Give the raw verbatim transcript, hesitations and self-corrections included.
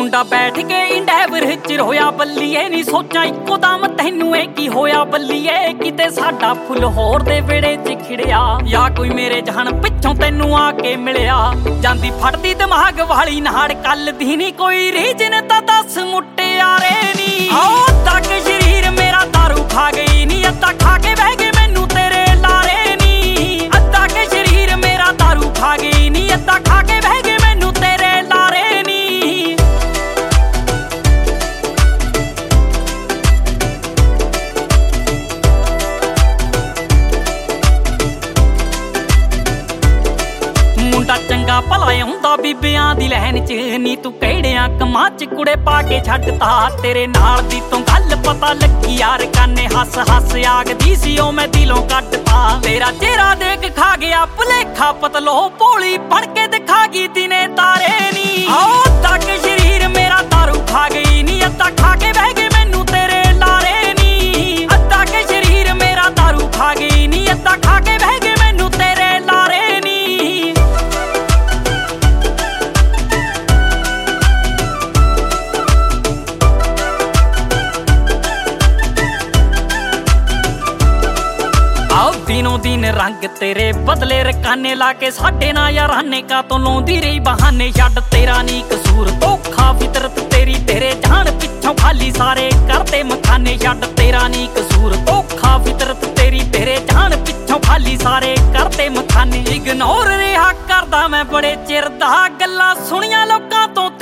ਮੁੰਡਾ ਬੈਠ ਕੇ ਇੰਡੈਵਰ ਚ ਰੋਇਆ ਬੱਲੀਏ ਨੀ ਸੋਚਾਂ ਇੱਕੋ ਦਮ ਤੈਨੂੰ ਇਹ ਕੀ ਹੋਇਆ ਬੱਲੀਏ ਕਿਤੇ ਸਾਡਾ ਫੁੱਲ ਹੋਰ ਦੇ ਵਿਹੜੇ ਚ ਖਿੜਿਆ ਜਾਂ ਕੋਈ ਮੇਰੇ ਜਹਾਨ ਪਿੱਛੋਂ ਤੈਨੂੰ ਆ ਕੇ ਮਿਲਿਆ ਜਾਂਦੀ ਫੜਦੀ ਦਿਮਾਗ ਵਾਲੀ ਨਾੜ ਕੱਲ ਦੀ ਨੀ ਕੋਈ ਰੀਜਨ ਤਾਂ ਦੱਸ ਮੁਟਿਆਰੇ ਨੀ ਆਹ ਤੱਕ ਸ਼ਰੀਰ ਮੇਰਾ ਦਾਰੂ ਖਾ ਗਈ ਨੀ ਅੱਧਾ ਖਾ ਕੇ ਬਹਿ ਗਏ ਮੈਨੂੰ ਤੇਰੇ ਲਾਰੇ ਨੀ ਅੱਧਾ ਕੇ ਸ਼ਰੀਰ ਮੇਰਾ ਦਾਰੂ ਖਾ ਗਈ ਨੀ ਅੱਧਾ ਖਾ ਕੇ ਬਹਿ ਗਏ ਮੈਨੂੰ ਤੇਰੇ ਲਾਰੇ ਨੀ ਮੁੰਡਾ ਚੰਗਾ ਭਲਾ ਆਉਂਦਾ ਬੀਬਿਆਂ ਦੀ ਲੈਣ ਚ ਨੀ ਤੂੰ ਕਿਹੜਿਆਂ ਕੰਮਾਂ ਚ ਕੁੜੇ ਪਾ ਕੇ ਛੱਡਤਾ ਤੇਰੇ ਨਾਲ ਦੀ ਤੋਂ ਗੱਲ ਪਤਾ ਲੱਗੀ ਯਾਰ ਕਾਨੇ ਹੱਸ ਹੱਸ ਆਗਦੀ ਸੀ ਉਹ ਮੈਂ ਦਿਲੋਂ ਕੱਢਤਾ ਤੇਰਾ ਚਿਹਰਾ ਦੇਖ ਖਾ ਗਿਆ ਭੁਲੇਖਾ ਪਤਲੋ ਭੋਲੀ ਬਣ ਕੇ ਦਿਖਾ ਗਈ ਦਿਨੇ ਤਾਰੇ ਨੀ ਆਹ ਤੱਕ ਸ਼ਰੀਰ ਮੇਰਾ ਦਾਰੂ ਖਾ ਗਈ ਨੀ ਅੱਧਾ ਖਾ ਕੇ ਬਹਿ ਗਏ ਮੈਨੂੰ ਤੇਰੇ ਲਾਰੇ ਨੀ ਅੱਧਾ ਕੇ ਸ਼ਰੀਰ ਮੇਰਾ ਦਾਰੂ ਖਾ ਗਈ ਨੀ ਅੱਧਾ ਖਾ ਕੇ ਬਹਿ ਗਏ ਮੈਨੂੰ ਤੇਰੇ ਲਾਰੇ ਨੀ ਦਿਨੋਂ ਦਿਨ ਰੰਗ ਤੇਰੇ ਬਦਲੇ ਰਕਾਨੇ ਲਾ ਕੇ ਸਾਡੇ ਨਾਲ ਯਾਰਾਨੇ ਕਾ ਤੋਂ ਲਾਉਂਦੀ ਰਹੀ ਬਹਾਨੇ ਛੱਡ ਤੇਰਾ ਨੀ ਕਸੂਰ ਧੋਖਾ ਫਿਤਰਤ ਤੇਰੀ ਤੇਰੇ ਜਾਣ ਪਿੱਛੋਂ ਖਾਲੀ ਸਾਰੇ ਕਰਦੇ ਮਖਾਨੇ ਛੱਡ ਤੇਰਾ ਨੀ ਕਸੂਰ ਧੋਖਾ ਫਿਤਰਤ ਤੇਰੀ ਤੇਰੇ ਜਾਣ ਪਿੱਛੋਂ ਖਾਲੀ ਸਾਰੇ ਕਰਦੇ ਮਖਾਨੇ ਇਗਨੋਰ ਰਿਹਾ ਕਰਦਾ ਮੈਂ ਬੜੇ ਚਿਰ ਦਾ ਗੱਲਾਂ ਸੁਣੀਆਂ ਲੋਕਾਂ ਤੋਂ